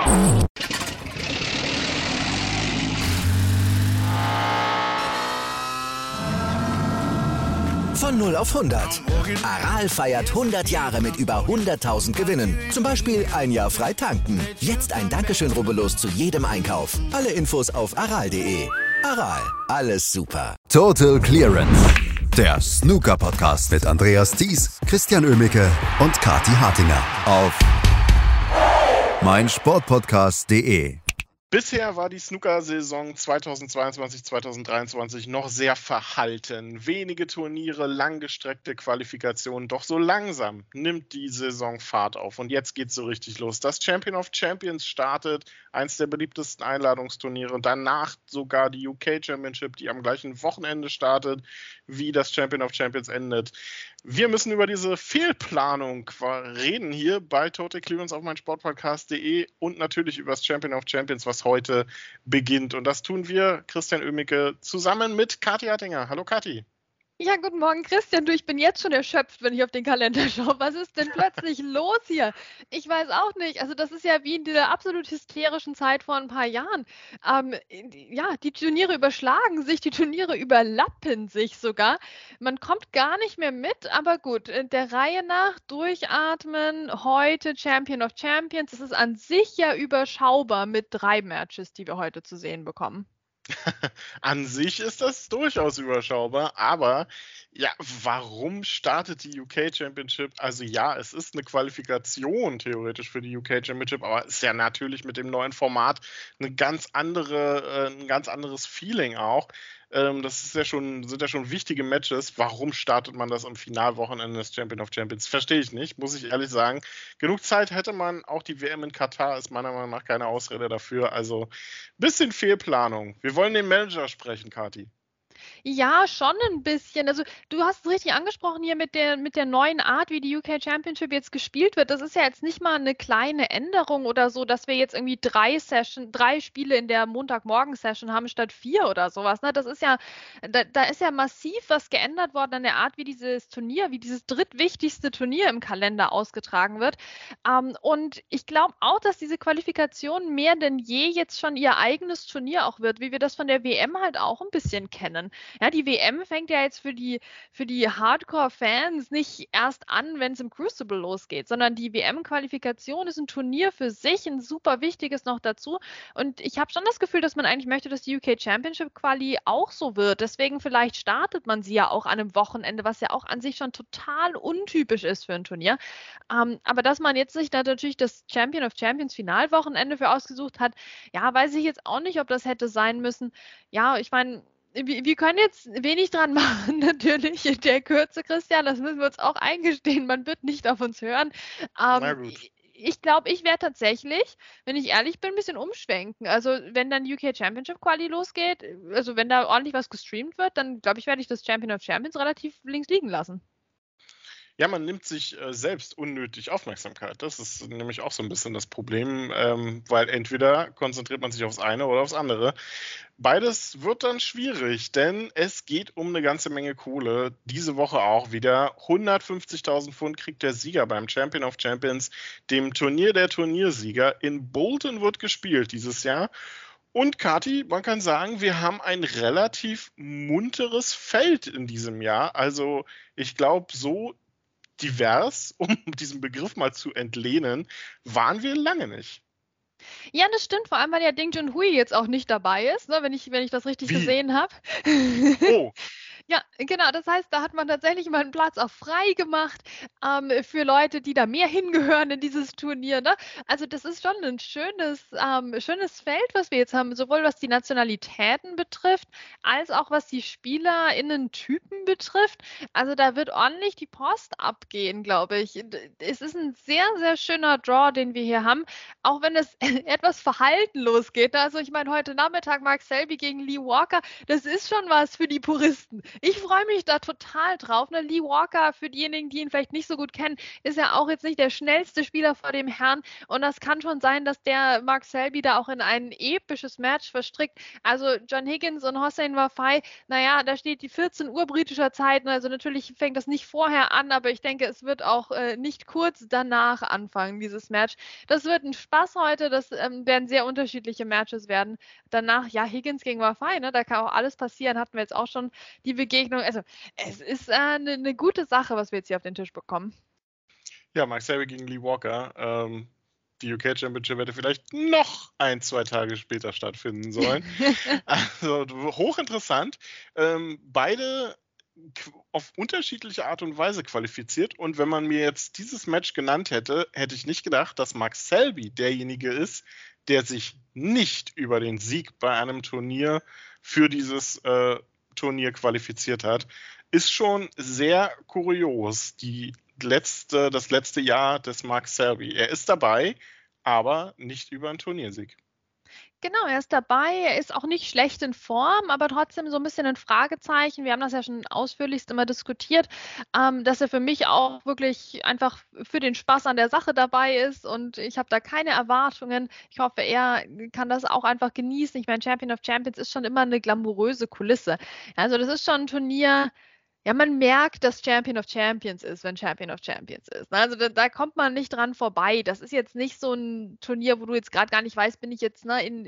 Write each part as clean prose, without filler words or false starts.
Von 0 auf 100. Aral feiert 100 Jahre mit über 100.000 Gewinnen. Zum Beispiel ein Jahr frei tanken. Jetzt ein Dankeschön, rubbellos zu jedem Einkauf. Alle Infos auf aral.de. Aral, alles super. Total Clearance. Der Snooker-Podcast mit Andreas Thies, Christian Oemicke und Kathi Hartinger auf meinsportpodcast.de. Bisher war die Snooker-Saison 2022/2023 noch sehr verhalten. Wenige Turniere, langgestreckte Qualifikationen, doch so langsam nimmt die Saison Fahrt auf. Und jetzt geht's so richtig los. Das Champion of Champions startet, eins der beliebtesten Einladungsturniere. Danach sogar die UK Championship, die am gleichen Wochenende startet, wie das Champion of Champions endet. Wir müssen über diese Fehlplanung reden hier bei Total Clearance auf meinsportpodcast.de und natürlich über das Champion of Champions, was heute beginnt. Und das tun wir, Christian Oemicke, zusammen mit Kathi Hartinger. Hallo Kathi. Ja, guten Morgen, Christian. Du, ich bin jetzt schon erschöpft, wenn ich auf den Kalender schaue. Was ist denn plötzlich los hier? Ich weiß auch nicht. Also das ist ja wie in dieser absolut hysterischen Zeit vor ein paar Jahren. Die Turniere überschlagen sich, die Turniere überlappen sich sogar. Man kommt gar nicht mehr mit, aber gut, der Reihe nach durchatmen. Heute Champion of Champions. Das ist an sich ja überschaubar mit 3 Matches, die wir heute zu sehen bekommen. An sich ist das durchaus überschaubar, aber ja, warum startet die UK Championship? Also ja, es ist eine Qualifikation theoretisch für die UK Championship, aber es ist ja natürlich mit dem neuen Format ein ganz anderes Feeling auch. Das sind ja schon wichtige Matches. Warum startet man das am Finalwochenende des Champion of Champions? Verstehe ich nicht, muss ich ehrlich sagen. Genug Zeit hätte man, auch die WM in Katar ist meiner Meinung nach keine Ausrede dafür. Also bisschen Fehlplanung. Wir wollen den Manager sprechen, Kathi. Ja, schon ein bisschen. Also du hast es richtig angesprochen hier mit der neuen Art, wie die UK Championship jetzt gespielt wird. Das ist ja jetzt nicht mal eine kleine Änderung oder so, dass wir jetzt irgendwie 3 Spiele in der Montagmorgen-Session haben statt 4 oder sowas. Ne? Das ist ja, da ist ja massiv was geändert worden an der Art, wie dieses drittwichtigste Turnier im Kalender ausgetragen wird. Und ich glaube auch, dass diese Qualifikation mehr denn je jetzt schon ihr eigenes Turnier auch wird, wie wir das von der WM halt auch ein bisschen kennen. Ja, die WM fängt ja jetzt für die Hardcore-Fans nicht erst an, wenn es im Crucible losgeht, sondern die WM-Qualifikation ist ein Turnier für sich, ein super wichtiges noch dazu. Und ich habe schon das Gefühl, dass man eigentlich möchte, dass die UK Championship-Quali auch so wird. Deswegen vielleicht startet man sie ja auch an einem Wochenende, was ja auch an sich schon total untypisch ist für ein Turnier. Aber dass man jetzt sich da natürlich das Champion of Champions Finalwochenende für ausgesucht hat, ja, weiß ich jetzt auch nicht, ob das hätte sein müssen. Ja, ich meine, wir können jetzt wenig dran machen, natürlich, in der Kürze, Christian, das müssen wir uns auch eingestehen, man wird nicht auf uns hören. Na gut. Ich glaube, ich werde tatsächlich, wenn ich ehrlich bin, ein bisschen umschwenken. Also wenn dann UK Championship Quali losgeht, also wenn da ordentlich was gestreamt wird, dann glaube ich, werde ich das Champion of Champions relativ links liegen lassen. Ja, man nimmt sich selbst unnötig Aufmerksamkeit. Das ist nämlich auch so ein bisschen das Problem, weil entweder konzentriert man sich aufs eine oder aufs andere. Beides wird dann schwierig, denn es geht um eine ganze Menge Kohle. Diese Woche auch wieder. 150.000 Pfund kriegt der Sieger beim Champion of Champions, dem Turnier der Turniersieger. In Bolton wird gespielt dieses Jahr. Und Kathi, man kann sagen, wir haben ein relativ munteres Feld in diesem Jahr. Also ich glaube, so divers, um diesen Begriff mal zu entlehnen, waren wir lange nicht. Ja, das stimmt, vor allem, weil ja Ding Junhui jetzt auch nicht dabei ist, ne, wenn ich das richtig gesehen habe. Oh. Ja, genau, das heißt, da hat man tatsächlich mal einen Platz auch frei gemacht für Leute, die da mehr hingehören in dieses Turnier. Ne? Also das ist schon ein schönes Feld, was wir jetzt haben, sowohl was die Nationalitäten betrifft, als auch was die SpielerInnen-Typen betrifft. Also da wird ordentlich die Post abgehen, glaube ich. Es ist ein sehr, sehr schöner Draw, den wir hier haben, auch wenn es etwas verhalten losgeht. Also ich meine, heute Nachmittag Mark Selby gegen Lee Walker, das ist schon was für die Puristen. Ich freue mich da total drauf. Ne? Lee Walker, für diejenigen, die ihn vielleicht nicht so gut kennen, ist ja auch jetzt nicht der schnellste Spieler vor dem Herrn. Und das kann schon sein, dass der Mark Selby da auch in ein episches Match verstrickt. Also John Higgins und Hossein Wafai, naja, da steht die 14 Uhr britischer Zeit. Also natürlich fängt das nicht vorher an, aber ich denke, es wird auch nicht kurz danach anfangen, dieses Match. Das wird ein Spaß heute. Das werden sehr unterschiedliche Matches werden. Danach, ja, Higgins gegen Wafai, ne? Da kann auch alles passieren. Hatten wir jetzt auch schon die Begegnung. Also es ist eine gute Sache, was wir jetzt hier auf den Tisch bekommen. Ja, Mark Selby gegen Lee Walker. Die UK Championship hätte vielleicht noch 1-2 Tage später stattfinden sollen. Also hochinteressant. Beide auf unterschiedliche Art und Weise qualifiziert. Und wenn man mir jetzt dieses Match genannt hätte, hätte ich nicht gedacht, dass Mark Selby derjenige ist, der sich nicht über den Sieg bei einem Turnier für dieses Turnier qualifiziert hat. Ist schon sehr kurios, das letzte Jahr des Mark Selby. Er ist dabei, aber nicht über einen Turniersieg. Genau, er ist dabei, er ist auch nicht schlecht in Form, aber trotzdem so ein bisschen ein Fragezeichen. Wir haben das ja schon ausführlichst immer diskutiert, dass er für mich auch wirklich einfach für den Spaß an der Sache dabei ist und ich habe da keine Erwartungen. Ich hoffe, er kann das auch einfach genießen. Ich meine, Champion of Champions ist schon immer eine glamouröse Kulisse. Also das ist schon ein Turnier. Ja, man merkt, dass Champion of Champions ist, wenn Champion of Champions ist. Also da kommt man nicht dran vorbei. Das ist jetzt nicht so ein Turnier, wo du jetzt gerade gar nicht weißt, bin ich jetzt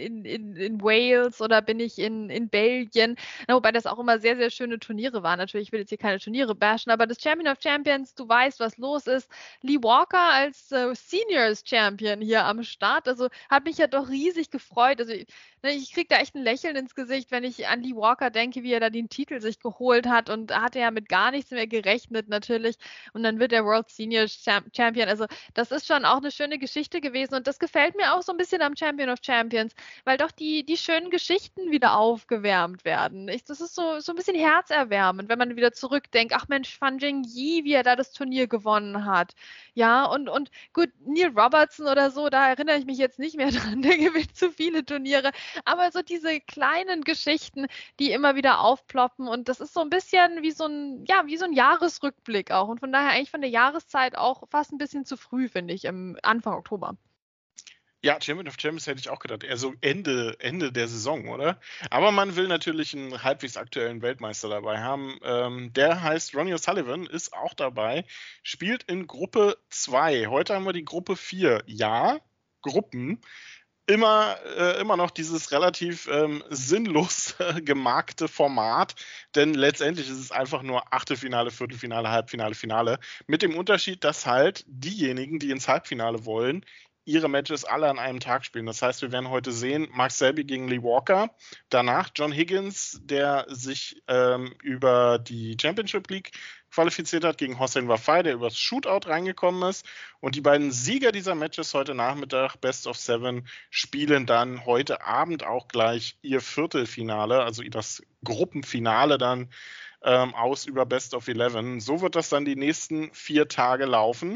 in Wales oder bin ich in Belgien. Wobei das auch immer sehr, sehr schöne Turniere waren. Natürlich, ich will jetzt hier keine Turniere bashen, aber das Champion of Champions, du weißt, was los ist. Lee Walker als Seniors Champion hier am Start, also hat mich ja doch riesig gefreut. Also ich kriege da echt ein Lächeln ins Gesicht, wenn ich an Lee Walker denke, wie er da den Titel sich geholt hat und hatte ja mit gar nichts mehr gerechnet natürlich und dann wird er World Senior Champion. Also das ist schon auch eine schöne Geschichte gewesen und das gefällt mir auch so ein bisschen am Champion of Champions, weil doch die schönen Geschichten wieder aufgewärmt werden. Das ist so ein bisschen herzerwärmend, wenn man wieder zurückdenkt, ach Mensch, Fan Zhengyi, wie er da das Turnier gewonnen hat. Ja, und gut, Neil Robertson oder so, da erinnere ich mich jetzt nicht mehr dran, der gewinnt zu viele Turniere. Aber so diese kleinen Geschichten, die immer wieder aufploppen und das ist so ein bisschen wie so ein Jahresrückblick auch und von daher eigentlich von der Jahreszeit auch fast ein bisschen zu früh, finde ich, im Anfang Oktober. Ja, Champion of Champions hätte ich auch gedacht. Eher so Ende der Saison, oder? Aber man will natürlich einen halbwegs aktuellen Weltmeister dabei haben. Der heißt Ronnie O'Sullivan, ist auch dabei, spielt in Gruppe 2. Heute haben wir die Gruppe 4. Ja, Gruppen. Immer noch dieses relativ sinnlos gemarkte Format, denn letztendlich ist es einfach nur Achtelfinale, Viertelfinale, Halbfinale, Finale, mit dem Unterschied, dass halt diejenigen, die ins Halbfinale wollen, ihre Matches alle an einem Tag spielen. Das heißt, wir werden heute sehen, Mark Selby gegen Lee Walker, danach John Higgins, der sich über die Championship League qualifiziert hat, gegen Hossein Wafai, der übers Shootout reingekommen ist. Und die beiden Sieger dieser Matches heute Nachmittag, Best of 7, spielen dann heute Abend auch gleich ihr Viertelfinale, also das Gruppenfinale dann aus über Best of 11. So wird das dann die nächsten 4 Tage laufen.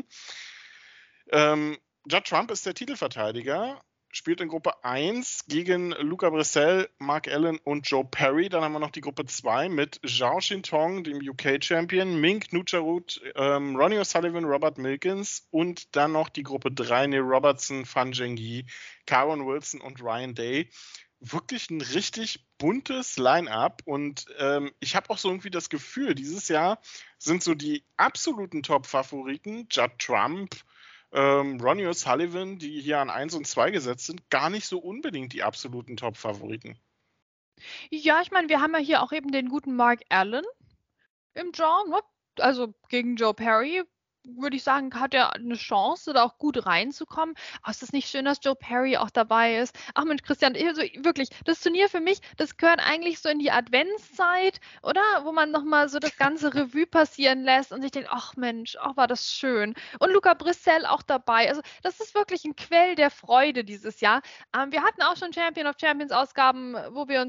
Judd Trump ist der Titelverteidiger, spielt in Gruppe 1 gegen Luca Brissell, Mark Allen und Joe Perry. Dann haben wir noch die Gruppe 2 mit Zhao Xintong, dem UK-Champion, Mink Nucharut, Ronnie O'Sullivan, Robert Milkins und dann noch die Gruppe 3, Neil Robertson, Fan Zhengyi, Karen Wilson und Ryan Day. Wirklich ein richtig buntes Line-Up und ich habe auch so irgendwie das Gefühl, dieses Jahr sind so die absoluten Top-Favoriten, Judd Trump, Ronnie O'Sullivan, die hier an 1 und 2 gesetzt sind, gar nicht so unbedingt die absoluten Top-Favoriten. Ja, ich meine, wir haben ja hier auch eben den guten Mark Allen im Draw, ne? Also gegen Joe Perry, würde ich sagen, hat er eine Chance, da auch gut reinzukommen. Aber ist das nicht schön, dass Joe Perry auch dabei ist? Ach Mensch, Christian, also wirklich, das Turnier für mich, das gehört eigentlich so in die Adventszeit, oder? Wo man nochmal so das ganze Revue passieren lässt und sich denkt, ach Mensch, ach war das schön. Und Luca Brissell auch dabei. Also das ist wirklich ein Quell der Freude dieses Jahr. Wir hatten auch schon Champion of Champions Ausgaben, wo wir uns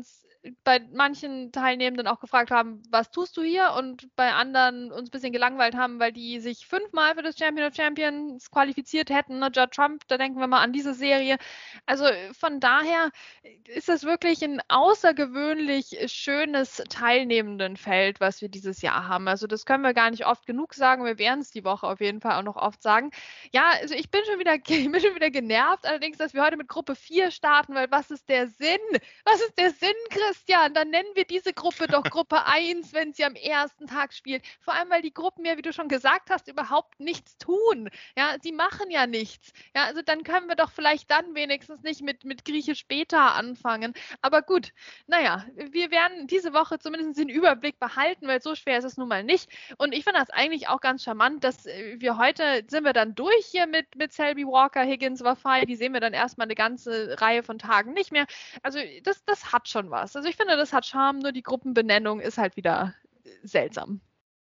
bei manchen Teilnehmenden auch gefragt haben, was tust du hier? Und bei anderen uns ein bisschen gelangweilt haben, weil die sich 5-mal für das Champion of Champions qualifiziert hätten. Ne? Judd Trump, da denken wir mal an diese Serie. Also von daher ist das wirklich ein außergewöhnlich schönes Teilnehmendenfeld, was wir dieses Jahr haben. Also das können wir gar nicht oft genug sagen. Wir werden es die Woche auf jeden Fall auch noch oft sagen. Ja, also ich bin schon wieder genervt, allerdings, dass wir heute mit Gruppe 4 starten, weil was ist der Sinn? Was ist der Sinn, Christian? Dann nennen wir diese Gruppe doch Gruppe 1, wenn sie am ersten Tag spielt. Vor allem, weil die Gruppen ja, wie du schon gesagt hast, überhaupt nichts tun. Ja, sie machen ja nichts. Ja, also dann können wir doch vielleicht dann wenigstens nicht mit Griechisch Beta anfangen. Aber gut, naja, wir werden diese Woche zumindest den Überblick behalten, weil so schwer ist es nun mal nicht. Und ich finde das eigentlich auch ganz charmant, dass wir heute sind wir dann durch hier mit Selby, Walker, Higgins, Wafai. Die sehen wir dann erstmal eine ganze Reihe von Tagen nicht mehr. Also das hat schon was. Also ich finde, das hat Charme, nur die Gruppenbenennung ist halt wieder seltsam.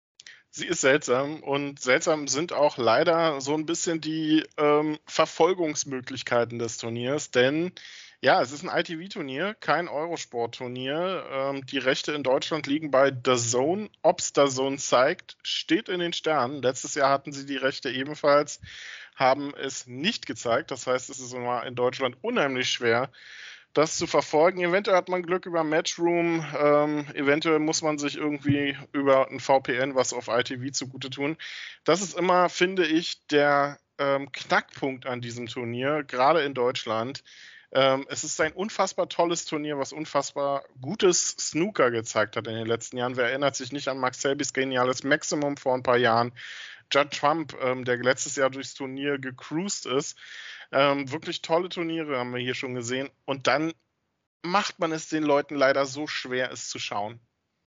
Sie ist seltsam und seltsam sind auch leider so ein bisschen die Verfolgungsmöglichkeiten des Turniers, denn ja, es ist ein ITV-Turnier, kein Eurosport-Turnier. Die Rechte in Deutschland liegen bei DAZN. Ob es DAZN zeigt, steht in den Sternen. Letztes Jahr hatten sie die Rechte ebenfalls, haben es nicht gezeigt. Das heißt, es ist in Deutschland unheimlich schwer, das zu verfolgen. Eventuell hat man Glück über Matchroom, eventuell muss man sich irgendwie über ein VPN was auf ITV zugute tun. Das ist immer, finde ich, der Knackpunkt an diesem Turnier, gerade in Deutschland. Es ist ein unfassbar tolles Turnier, was unfassbar gutes Snooker gezeigt hat in den letzten Jahren. Wer erinnert sich nicht an Max Selbys geniales Maximum vor ein paar Jahren? Judd Trump, der letztes Jahr durchs Turnier gecruised ist. Wirklich tolle Turniere haben wir hier schon gesehen. Und dann macht man es den Leuten leider so schwer, es zu schauen.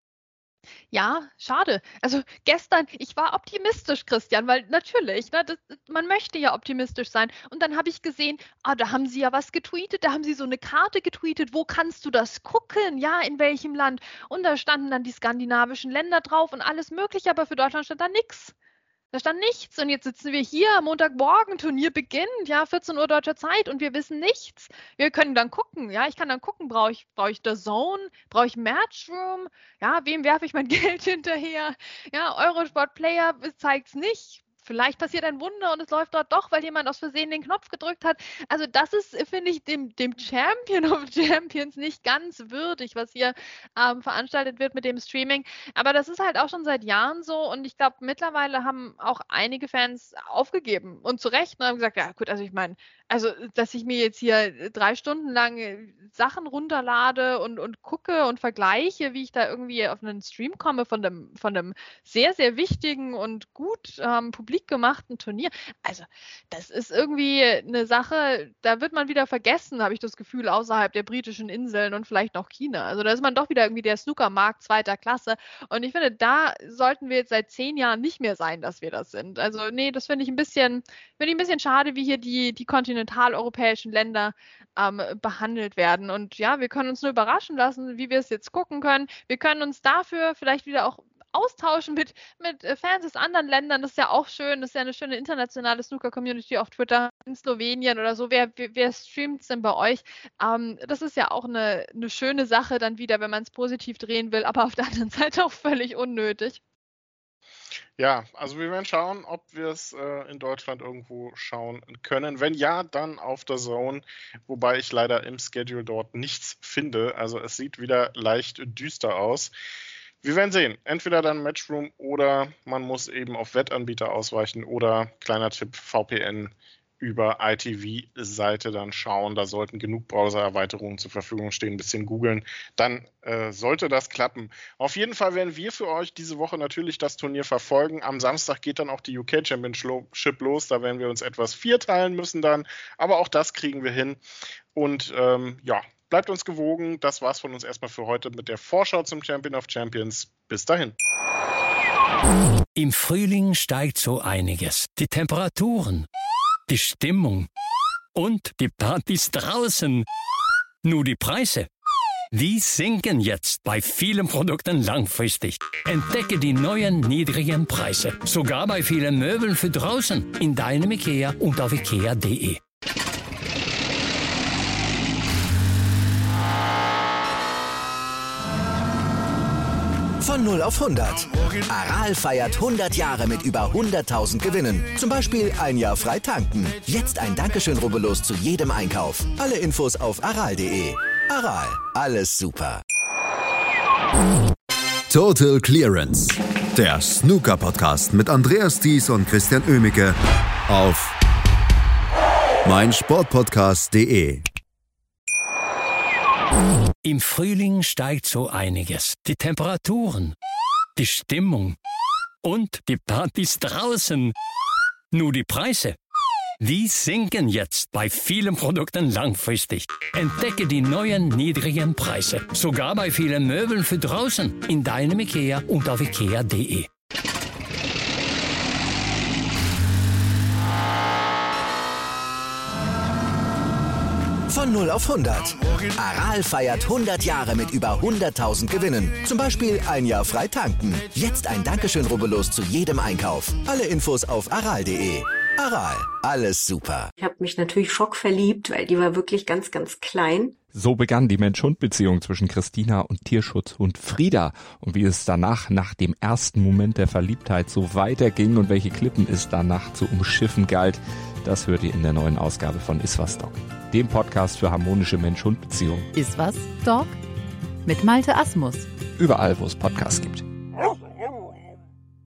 Ja, schade. Also gestern, ich war optimistisch, Christian, weil natürlich, ne, man möchte ja optimistisch sein. Und dann habe ich gesehen, da haben sie ja was getweetet, da haben sie so eine Karte getweetet, wo kannst du das gucken, ja, in welchem Land? Und da standen dann die skandinavischen Länder drauf und alles mögliche, aber für Deutschland stand da nichts. Da stand nichts und jetzt sitzen wir hier, Montagmorgen, Turnier beginnt, ja, 14 Uhr deutscher Zeit und wir wissen nichts. Wir können dann gucken, ja, ich kann dann gucken, brauche ich DAZN, brauche ich Matchroom, ja, wem werfe ich mein Geld hinterher? Ja, Eurosport Player zeigt es nicht. Vielleicht passiert ein Wunder und es läuft dort doch, weil jemand aus Versehen den Knopf gedrückt hat. Also das ist, finde ich, dem Champion of Champions nicht ganz würdig, was hier veranstaltet wird mit dem Streaming. Aber das ist halt auch schon seit Jahren so und ich glaube, mittlerweile haben auch einige Fans aufgegeben und zu Recht und haben gesagt, ja gut, also ich meine, dass ich mir jetzt hier 3 Stunden lang Sachen runterlade und gucke und vergleiche, wie ich da irgendwie auf einen Stream komme von einem sehr, sehr wichtigen und gut publik gemachten Turnier. Also das ist irgendwie eine Sache, da wird man wieder vergessen, habe ich das Gefühl, außerhalb der britischen Inseln und vielleicht noch China. Also da ist man doch wieder irgendwie der Snookermarkt 2. Klasse und ich finde, da sollten wir jetzt seit 10 Jahren nicht mehr sein, dass wir das sind. Also nee, das finde ich ein bisschen schade, wie hier die kontinentaleuropäischen Länder behandelt werden. Und ja, wir können uns nur überraschen lassen, wie wir es jetzt gucken können. Wir können uns dafür vielleicht wieder auch austauschen mit Fans aus anderen Ländern. Das ist ja auch schön. Das ist ja eine schöne internationale Snooker-Community auf Twitter in Slowenien oder so. Wer streamt es denn bei euch? Das ist ja auch eine schöne Sache dann wieder, wenn man es positiv drehen will, aber auf der anderen Seite auch völlig unnötig. Ja, also wir werden schauen, ob wir es in Deutschland irgendwo schauen können. Wenn ja, dann auf DAZN, wobei ich leider im Schedule dort nichts finde. Also es sieht wieder leicht düster aus. Wir werden sehen. Entweder dann Matchroom oder man muss eben auf Wettanbieter ausweichen oder, kleiner Tipp, VPN über ITV-Seite dann schauen. Da sollten genug Browser-Erweiterungen zur Verfügung stehen. Ein bisschen googeln. Dann sollte das klappen. Auf jeden Fall werden wir für euch diese Woche natürlich das Turnier verfolgen. Am Samstag geht dann auch die UK Championship los. Da werden wir uns etwas vierteilen müssen dann. Aber auch das kriegen wir hin. Und bleibt uns gewogen. Das war's von uns erstmal für heute mit der Vorschau zum Champion of Champions. Bis dahin. Im Frühling steigt so einiges. Die Temperaturen, die Stimmung und die Partys draußen. Nur die Preise, die sinken jetzt bei vielen Produkten langfristig. Entdecke die neuen niedrigen Preise. Sogar bei vielen Möbeln für draußen. In deinem IKEA und auf ikea.de. Von 0 auf 100. Aral feiert 100 Jahre mit über 100.000 Gewinnen. Zum Beispiel ein Jahr frei tanken. Jetzt ein Dankeschön, rubbellos zu jedem Einkauf. Alle Infos auf aral.de. Aral, alles super. Total Clearance. Der Snooker-Podcast mit Andreas Thies und Christian Oemicke auf meinsportpodcast.de. Im Frühling steigt so einiges. Die Temperaturen, die Stimmung und die Partys draußen. Nur die Preise, die sinken jetzt bei vielen Produkten langfristig. Entdecke die neuen niedrigen Preise. Sogar bei vielen Möbeln für draußen. In deinem IKEA und auf ikea.de. Von 0 auf 100. Aral feiert 100 Jahre mit über 100.000 Gewinnen. Zum Beispiel ein Jahr frei tanken. Jetzt ein Dankeschön, rubbellos zu jedem Einkauf. Alle Infos auf aral.de. Aral, alles super. Ich habe mich natürlich schockverliebt, weil die war wirklich ganz, ganz klein. So begann die Mensch-Hund-Beziehung zwischen Christina und Tierschutzhund Frieda. Und wie es danach, nach dem ersten Moment der Verliebtheit, so weiterging und welche Klippen es danach zu umschiffen galt, das hört ihr in der neuen Ausgabe von Iswas Dog, dem Podcast für harmonische Mensch-Hund-Beziehungen. Iswas Dog mit Malte Asmus. Überall, wo es Podcasts gibt.